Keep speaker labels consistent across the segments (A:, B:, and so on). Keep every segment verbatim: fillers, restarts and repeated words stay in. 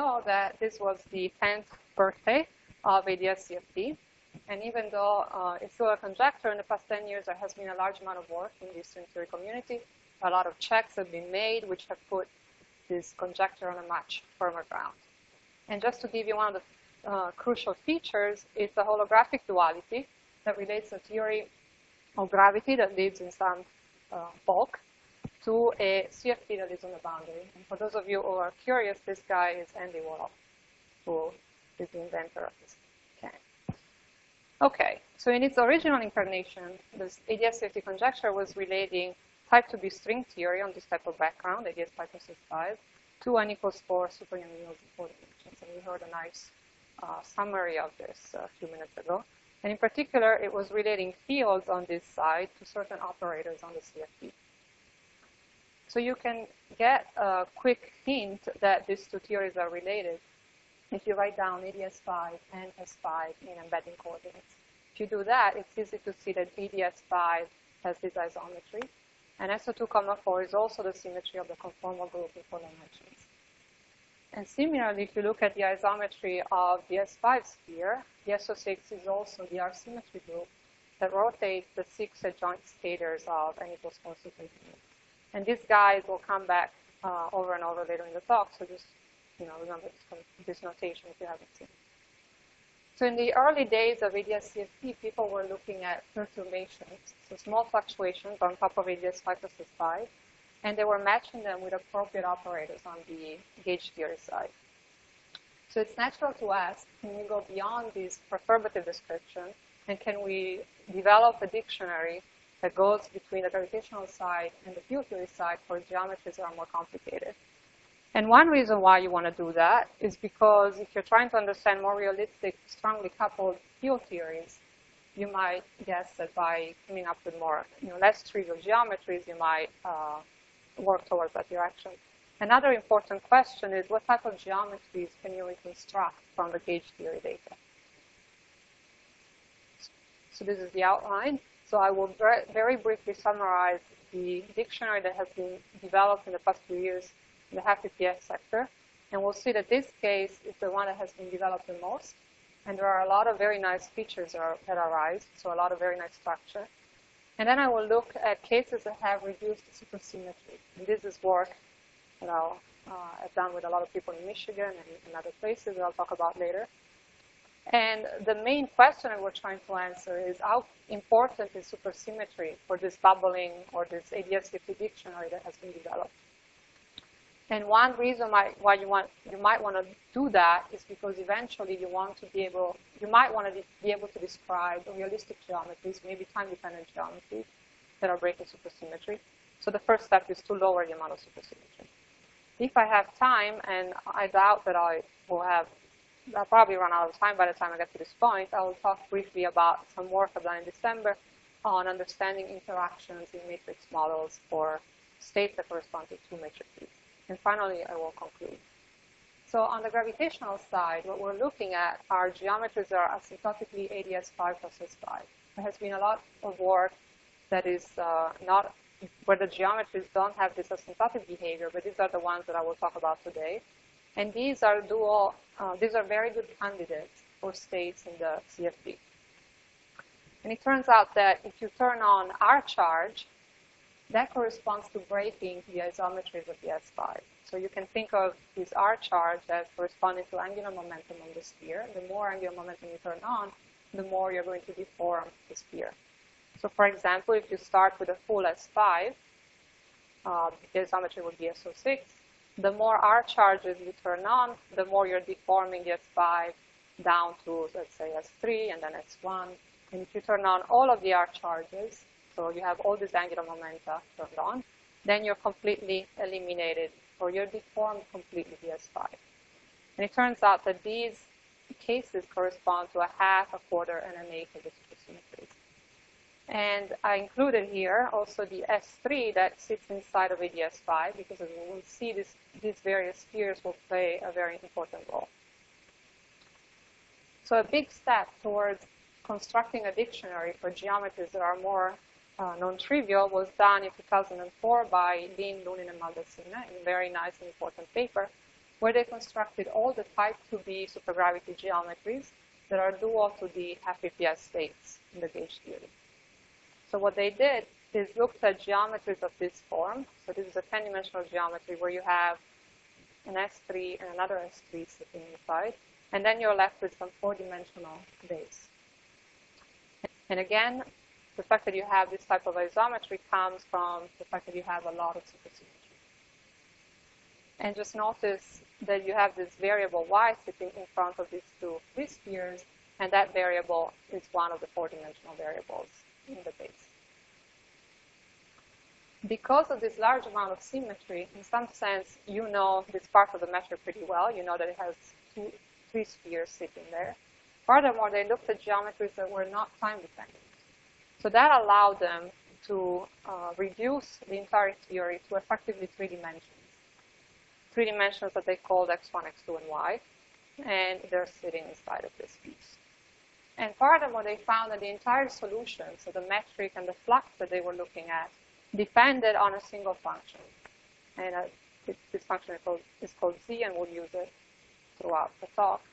A: know that this was the tenth birthday of A D S C F D. And even though uh, it's still a conjecture, in the past ten years, there has been a large amount of work in the string theory community. A lot of checks have been made, which have put this conjecture on a much firmer ground. And just to give you one of the uh, crucial features, it's a holographic duality that relates a theory of gravity that lives in some uh, bulk to a C F D that is on the boundary. And for those of you who are curious, this guy is Andy Warhol, who is the inventor of this mechanic. Okay, so in its original incarnation, this A D S C F D conjecture was relating type two B string theory on this type of background, A D S five plus five, to n equals four supernomials in four dimensions. And we heard a nice uh, summary of this a few minutes ago. And in particular, it was relating fields on this side to certain operators on the C F D. So you can get a quick hint that these two theories are related if you write down A D S five and S five in embedding coordinates. If you do that, it's easy to see that A D S five has this isometry, and S O two comma four is also the symmetry of the conformal group in four dimensions. And similarly, if you look at the isometry of the S five sphere, the S O six is also the R symmetry group that rotates the six adjoint scalars of n equals four superunion. And these guys will come back uh, over and over later in the talk, so just you know, remember this, this notation if you haven't seen it. So in the early days of A D S C F D, people were looking at perturbations, so small fluctuations on top of A D S five plus S five, and they were matching them with appropriate operators on the gauge theory side. So it's natural to ask, can we go beyond this perturbative description, and can we develop a dictionary that goes between the gravitational side and the field theory side for geometries that are more complicated? And one reason why you want to do that is because if you're trying to understand more realistic, strongly coupled field theories, you might guess that by coming up with more, you know, less trivial geometries, you might uh, work towards that direction. Another important question is what type of geometries can you reconstruct from the gauge theory data? So this is the outline. So I will very briefly summarize the dictionary that has been developed in the past few years in the half P P S sector. And we'll see that this case is the one that has been developed the most. And there are a lot of very nice features that, are, that arise, so a lot of very nice structure. And then I will look at cases that have reduced supersymmetry. And this is work that I'll, uh, I've done with a lot of people in Michigan and in other places that I'll talk about later. And the main question that we're trying to answer is how important is supersymmetry for this bubbling or this A D S C F D dictionary that has been developed. And one reason why, why you want you might want to do that is because eventually you want to be able you might want to be able to describe realistic geometries, maybe time-dependent geometries that are breaking supersymmetry. So the first step is to lower the amount of supersymmetry. If I have time, and I doubt that I will have, I'll probably run out of time by the time I get to this point, I will talk briefly about some work I've done in December on understanding interactions in matrix models for states that correspond to two matrices. And finally, I will conclude. So on the gravitational side, what we're looking at are geometries that are asymptotically A D S five plus S five. There has been a lot of work that is uh, not, where the geometries don't have this asymptotic behavior, but these are the ones that I will talk about today. And these are dual, uh, these are very good candidates for states in the C F D. And it turns out that if you turn on R charge, that corresponds to breaking the isometries of the S five. So you can think of this R charge as corresponding to angular momentum on the sphere. The more angular momentum you turn on, the more you're going to deform the sphere. So for example, if you start with a full S five, uh, the isometry would be S O six. The more R charges you turn on, the more you're deforming the S five down to, let's say, S three and then S one. And if you turn on all of the R charges, so you have all these angular momenta turned on, then you're completely eliminated, or you're deformed completely the S five. And it turns out that these cases correspond to a half, a quarter, and an eighth of the supersymmetries. And I included here also the S three that sits inside of A D S five, because as we will see, this, these various spheres will play a very important role. So a big step towards constructing a dictionary for geometries that are more uh, non-trivial was done in two thousand four by Lin, Lunin, and Maldacena in a very nice and important paper. where they constructed all the type two B supergravity geometries that are dual to the half A P S states in the gauge theory. So what they did is looked at geometries of this form. So this is a ten-dimensional geometry where you have an S three and another S three sitting inside, and then you're left with some four-dimensional base. And again, the fact that you have this type of isometry comes from the fact that you have a lot of supersymmetry. And just notice that you have this variable y sitting in front of these two free spheres, and that variable is one of the four-dimensional variables in the base. Because of this large amount of symmetry, in some sense, you know this part of the metric pretty well. You know that it has two, three spheres sitting there. Furthermore, they looked at geometries that were not time-dependent. So that allowed them to uh, reduce the entire theory to effectively three dimensions. Three dimensions that they called x one, x two, and y, and they're sitting inside of this piece. And furthermore, they found that the entire solution, so the metric and the flux that they were looking at, depended on a single function. And uh, it, this function is called, is called z, and we'll use it throughout the talk.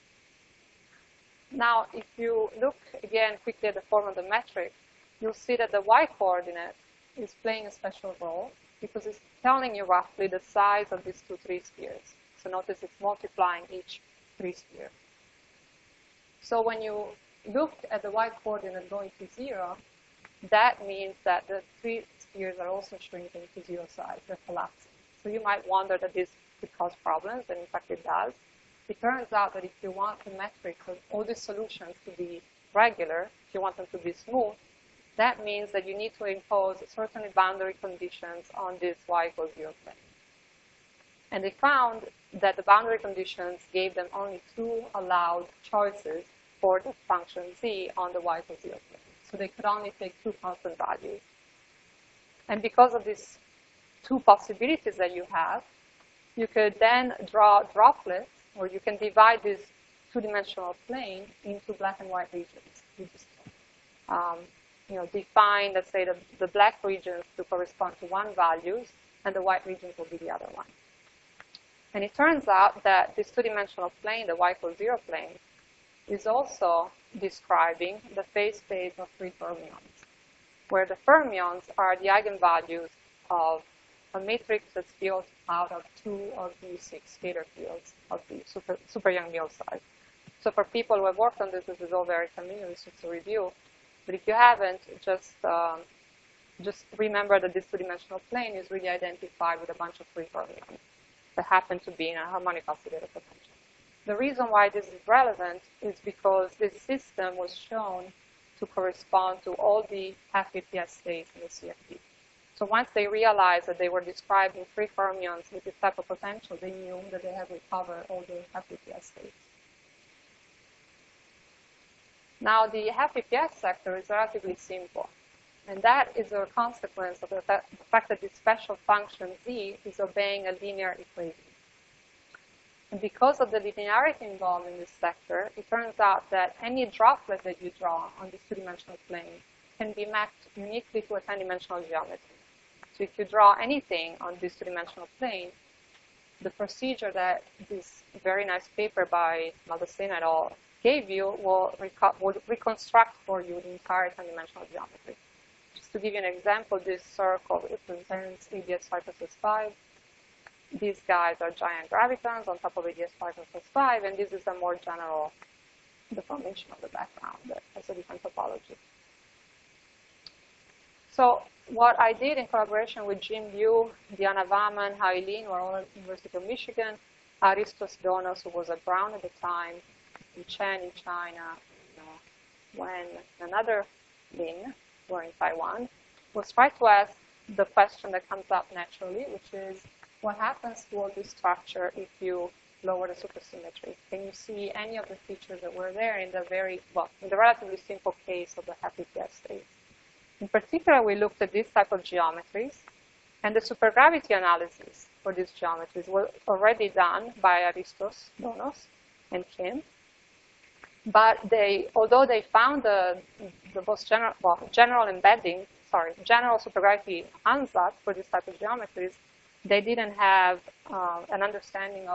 A: Now, if you look again quickly at the form of the metric, you'll see that the y-coordinate is playing a special role because it's telling you roughly the size of these two three spheres. So notice it's multiplying each three sphere. So when you look at the y-coordinate going to zero, that means that the three spheres are also shrinking to zero size. They're collapsing. So you might wonder that this could cause problems, and in fact it does. It turns out that if you want the metrics of all these solutions to be regular, if you want them to be smooth, that means that you need to impose certain boundary conditions on this y equals zero plane. And they found that the boundary conditions gave them only two allowed choices for the function z on the y equals zero plane. So they could only take two constant values. And because of these two possibilities that you have, you could then draw droplets, or you can divide this two-dimensional plane into black and white regions. You just um, you know, define, let's say, the, the black regions to correspond to one values, and the white regions will be the other one. And it turns out that this two-dimensional plane, the y equals zero plane, is also describing the phase space of three fermions, where the fermions are the eigenvalues of a matrix that's built out of two of the six scalar fields of the super, super Yang-Mills size. So for people who have worked on this, this is all very familiar. It's just a review. But if you haven't, just um, just remember that this two-dimensional plane is really identified with a bunch of free fermions that happen to be in a harmonic oscillator potential. The reason why this is relevant is because this system was shown to correspond to all the half A P S states in the C F D. So once they realized that they were describing free fermions with this type of potential, they knew that they had recovered all the half A P S states. Now, the half A P S sector is relatively simple. And that is a consequence of the, fa the fact that this special function z is obeying a linear equation. And because of the linearity involved in this sector, it turns out that any droplet that you draw on this two-dimensional plane can be mapped uniquely to a ten-dimensional geometry. So if you draw anything on this two-dimensional plane, the procedure that this very nice paper by Maldacena et al. Gave you will, will reconstruct for you the entire ten-dimensional geometry. Just to give you an example, this circle represents A D S five plus S five. These guys are giant gravitons on top of A D S five plus S five, and this is a more general deformation of the background that has a different topology. So what I did in collaboration with Jim Liu, Diana Vaman, Hai Lin, who are all at the University of Michigan, Aristos Donos, who was at Brown at the time, and Chen in China, you know, Wen, another Lin, who are in Taiwan, was try to ask the question that comes up naturally, which is, what happens to all this structure if you lower the supersymmetry? Can you see any of the features that were there in the very, well, in the relatively simple case of the half A P S states? In particular, we looked at this type of geometries, and the supergravity analysis for these geometries was already done by Aristos Donos and Kim. But they, although they found the, the most general, well, general embedding, sorry, general supergravity ansatz for this type of geometries, they didn't have uh, an understanding of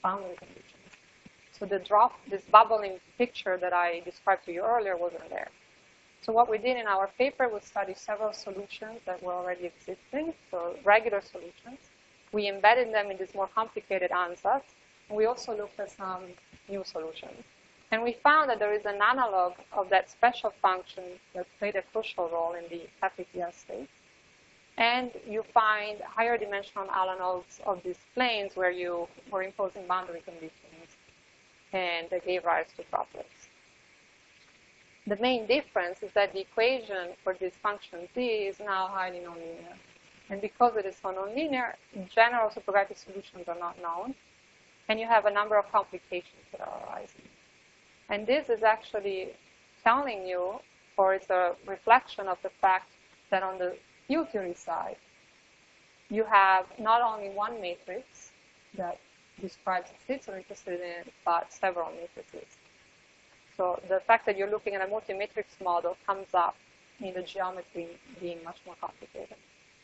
A: boundary conditions. So the drop, this bubbling picture that I described to you earlier wasn't there. So what we did in our paper was study several solutions that were already existing, so regular solutions. We embedded them in these more complicated ansatz, and we also looked at some new solutions. And we found that there is an analog of that special function that played a crucial role in the F E P S state. And you find higher dimensional analogs of these planes where you were imposing boundary conditions, and they gave rise to droplets. The main difference is that the equation for this function z is now highly nonlinear. And because it is so nonlinear, general supergravity solutions are not known, and you have a number of complications that are arising. And this is actually telling you, or it's a reflection of the fact that on the field theory side, you have not only one matrix that describes the states you're interested in, but several matrices. So the fact that you're looking at a multi-matrix model comes up in the geometry being much more complicated.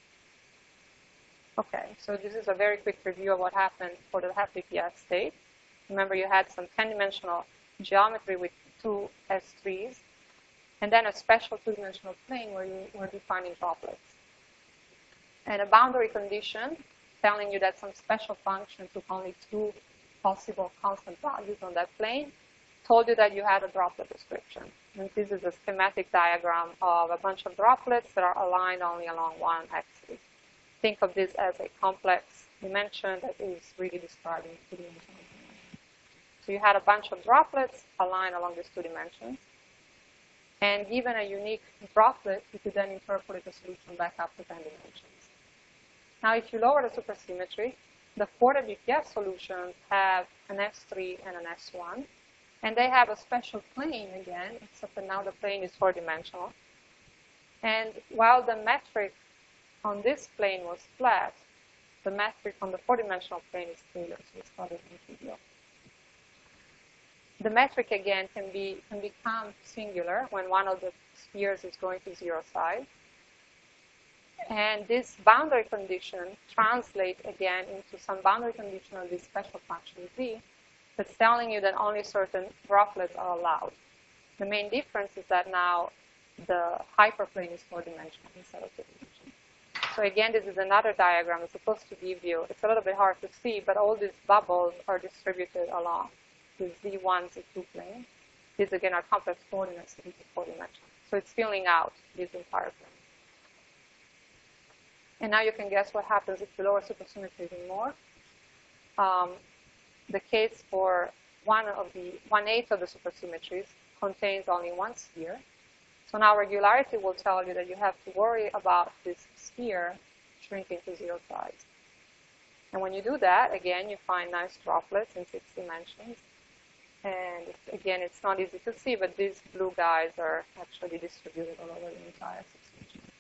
A: Okay, so this is a very quick review of what happened for the F E P S state. Remember, you had some ten-dimensional geometry with two S threes, and then a special two-dimensional plane where you were defining droplets. And a boundary condition telling you that some special function took only two possible constant values on that plane told you that you had a droplet description. And this is a schematic diagram of a bunch of droplets that are aligned only along one axis. Think of this as a complex dimension that is really describing two dimensional. So you had a bunch of droplets aligned along these two dimensions. And given a unique droplet, you could then interpolate the solution back up to ten dimensions. Now, if you lower the supersymmetry, the four B P S solutions have an S three and an S one. And they have a special plane again, except that now the plane is four-dimensional. And while the metric on this plane was flat, the metric on the four-dimensional plane is scalar, so it's called trivial. The metric, again, can, be, can become singular when one of the spheres is going to zero side. And this boundary condition translates, again, into some boundary condition of this special function z, that's telling you that only certain droplets are allowed. The main difference is that now the hyperplane is four-dimensional instead of two-dimensional. So again, this is another diagram. It's supposed to give you, it's a little bit hard to see, but all these bubbles are distributed along the Z one, Z two plane. These, again, are complex coordinates into four-dimensional. So it's filling out this entire plane. And now you can guess what happens if you lower supersymmetry even more. Um, The case for one of the one-eighth of the supersymmetries contains only one sphere. So now regularity will tell you that you have to worry about this sphere shrinking to zero size. And when you do that, again, you find nice droplets in six dimensions. And again, it's not easy to see, but these blue guys are actually distributed all over the entire six dimensions.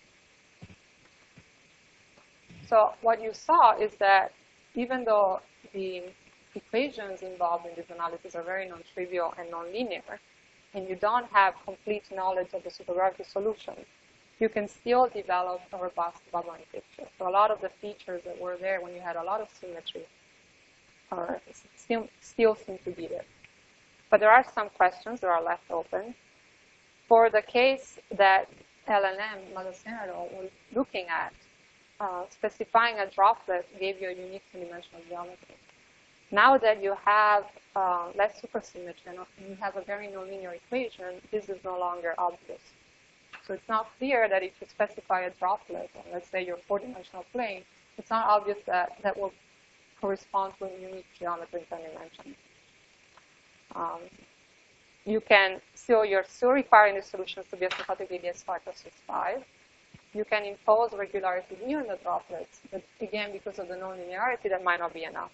A: So what you saw is that even though the equations involved in this analysis are very non-trivial and non-linear, and you don't have complete knowledge of the supergravity solution, you can still develop a robust bubbling picture. So a lot of the features that were there when you had a lot of symmetry are still, still seem to be there. But there are some questions that are left open. For the case that L L M, Madasena, was looking at, uh, specifying a droplet gave you a unique two-dimensional geometry. Now that you have uh, less supersymmetry and you have a very nonlinear equation, this is no longer obvious. So it's not clear that if you specify a droplet, on, let's say your four-dimensional plane, it's not obvious that that will correspond to a unique geometry in ten dimensions. Um, you can still, you're still requiring the solutions to be asymptotically A B S five plus six five. You can impose regularity here in the droplets, but again, because of the nonlinearity, that might not be enough.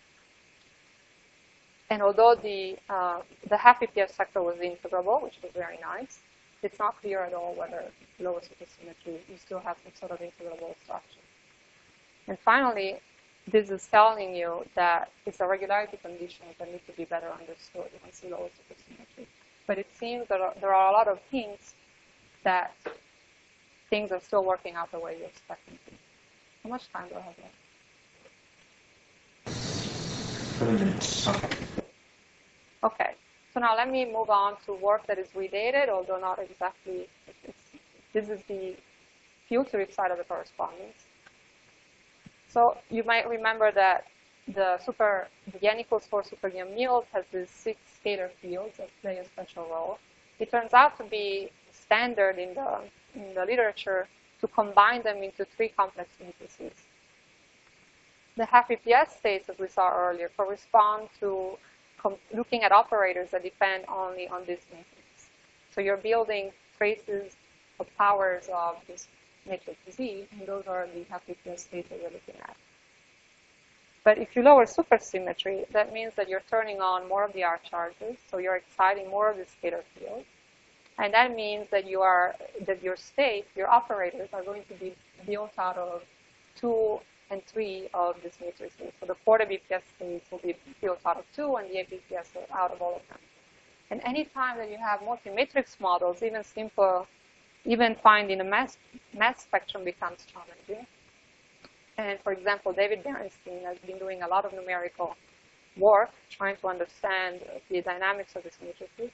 A: And although the, uh, the half E P S sector was integrable, which was very nice, it's not clear at all whether lower supersymmetry, you still have some sort of integrable structure. And finally, this is telling you that it's a regularity condition that need to be better understood once you lower supersymmetry. But it seems that there are a lot of hints that things are still working out the way you expect them to. How much time do I have left?
B: seven minutes. Okay.
A: Okay. So now let me move on to work that is related, although not exactly. It's, this is the field theory side of the correspondence. So you might remember that the super the n equals four super Yang-Mills has these six scalar fields that play a special role. It turns out to be standard in the in the literature to combine them into three complex matrices. The half E P S states, as we saw earlier, correspond to looking at operators that depend only on this matrix. So you're building traces of powers of this matrix Z, and those are the half E P S states that you're looking at. But if you lower supersymmetry, that means that you're turning on more of the R charges, so you're exciting more of the scalar field. And that means that you are that your state, your operators are going to be built out of two and three of these matrices. So the port A B P S states will be built out of two, and the A B P S out of all of them. And any time that you have multi-matrix models, even simple, even finding a mass mass spectrum becomes challenging. And for example, David Berenstein has been doing a lot of numerical work trying to understand the dynamics of these matrices.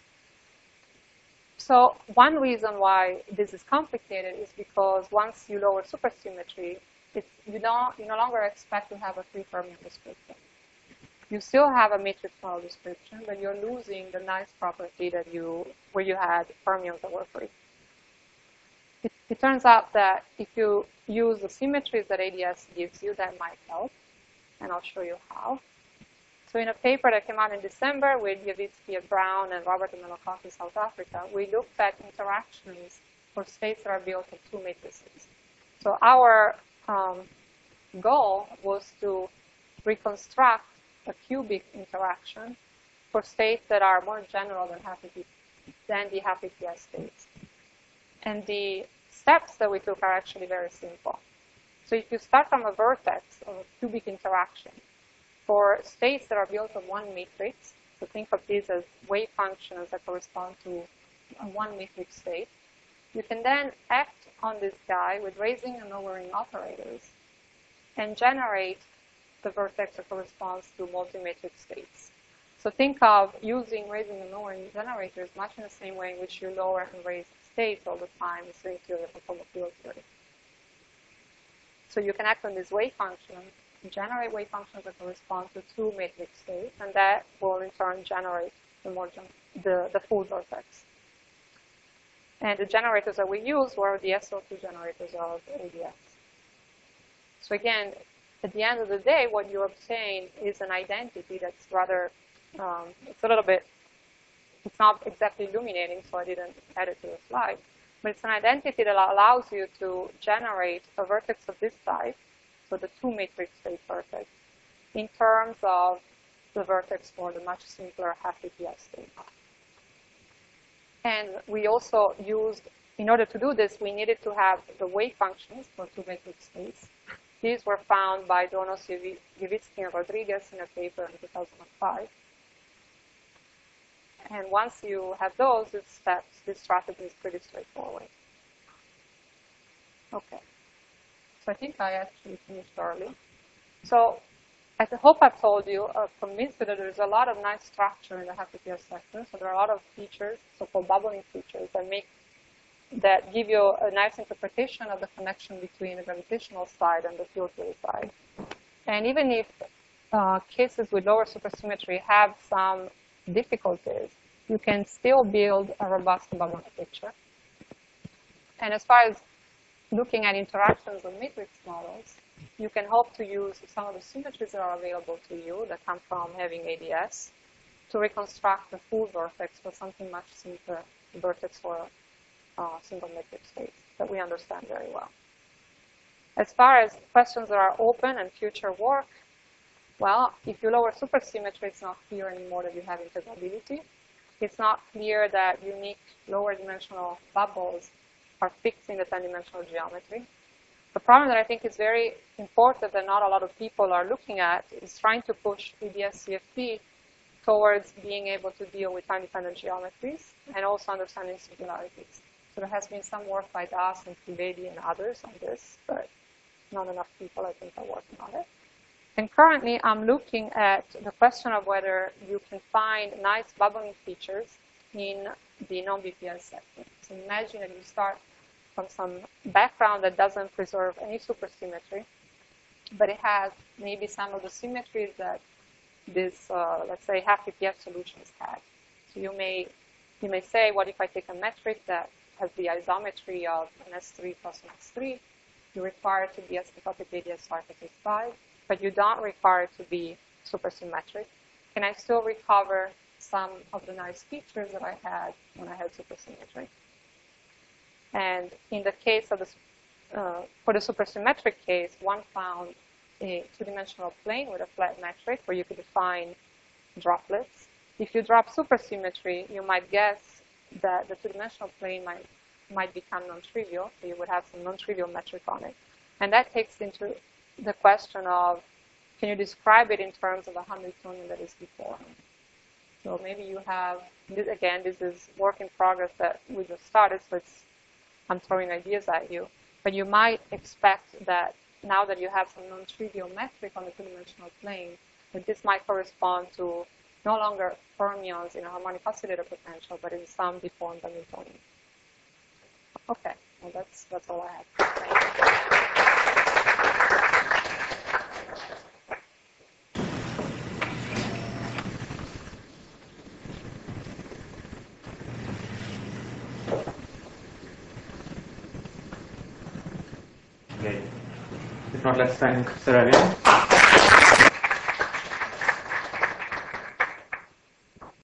A: So one reason why this is complicated is because once you lower supersymmetry, it's, you, don't, you no longer expect to have a free fermion description. You still have a matrix model description, but you're losing the nice property that you, where you had fermions that were free. It, it turns out that if you use the symmetries that A D S gives you, that might help, and I'll show you how. So in a paper that came out in December with Yavitsky at Brown and Robert and Melokaki, South Africa, we looked at interactions for states that are built of two matrices. So our um, goal was to reconstruct a cubic interaction for states that are more general than, half than the half E P S states. And the steps that we took are actually very simple. So if you start from a vertex of a cubic interaction, for states that are built of one matrix, so think of these as wave functions that correspond to a one matrix state, you can then act on this guy with raising and lowering operators and generate the vertex that corresponds to multi-matrix states. So think of using raising and lowering generators much in the same way in which you lower and raise states all the time in string theory or conformal field theory. So you can act on this wave function, generate wave functions that correspond to two matrix states, and that will in turn generate the, more gen the, the full vertex. And the generators that we used were the S O two generators of A D S. So again, at the end of the day, what you obtain is an identity that's rather, um, it's a little bit, it's not exactly illuminating, so I didn't add it to the slide. But it's an identity that allows you to generate a vertex of this type, so the two matrix state vertex, in terms of the vertex for the much simpler half E P S state. And we also used, in order to do this, we needed to have the wave functions for two matrix states. These were found by Donos, Yavitsky, and Rodriguez in a paper in two thousand five. And once you have those, these steps, this strategy is pretty straightforward. Okay. So I think I actually finished early. So I hope I've told you, uh, convinced you that there's a lot of nice structure in the half E P S sector. So there are a lot of features, so-called bubbling features, that make that give you a nice interpretation of the connection between the gravitational side and the field theory side. And even if uh, cases with lower supersymmetry have some difficulties, you can still build a robust bubbling picture. And as far as looking at interactions of matrix models, you can hope to use some of the symmetries that are available to you that come from having A D S to reconstruct the full vertex for something much simpler, the vertex for uh, single matrix states that we understand very well. As far as questions that are open and future work, well, if you lower supersymmetry, it's not clear anymore that you have integrability. It's not clear that unique lower dimensional bubbles are fixed in the ten-dimensional geometry. The problem that I think is very important that not a lot of people are looking at is trying to push E D S C F T towards being able to deal with time-dependent geometries and also understanding singularities. So there has been some work by Das and Trivedi and others on this, but not enough people, I think, are working on it. And currently, I'm looking at the question of whether you can find nice bubbling features in the non-B P S setting. So imagine that you start from some background that doesn't preserve any supersymmetry, but it has maybe some of the symmetries that this, uh, let's say, half P P F solutions had. So you may, you may say, what if I take a metric that has the isometry of an S three plus an S three? You require it to be S P topic A D S R case five, but you don't require it to be supersymmetric. Can I still recover some of the nice features that I had when I had supersymmetry? And in the case of the, uh, for the supersymmetric case, one found a two-dimensional plane with a flat metric where you could define droplets. If you drop supersymmetry, you might guess that the two-dimensional plane might, might become non-trivial, so you would have some non-trivial metric on it. And that takes into the question of, can you describe it in terms of a Hamiltonian that is deformed? So maybe you have, again, this is work in progress that we just started, so it's, I'm throwing ideas at you. But you might expect that now that you have some non-trivial metric on the two-dimensional plane, that this might correspond to no longer fermions in a harmonic oscillator potential, but in some deformed Hamiltonian. Okay, well that's, that's all I have.
B: Okay. If not, let's thank Sarah again.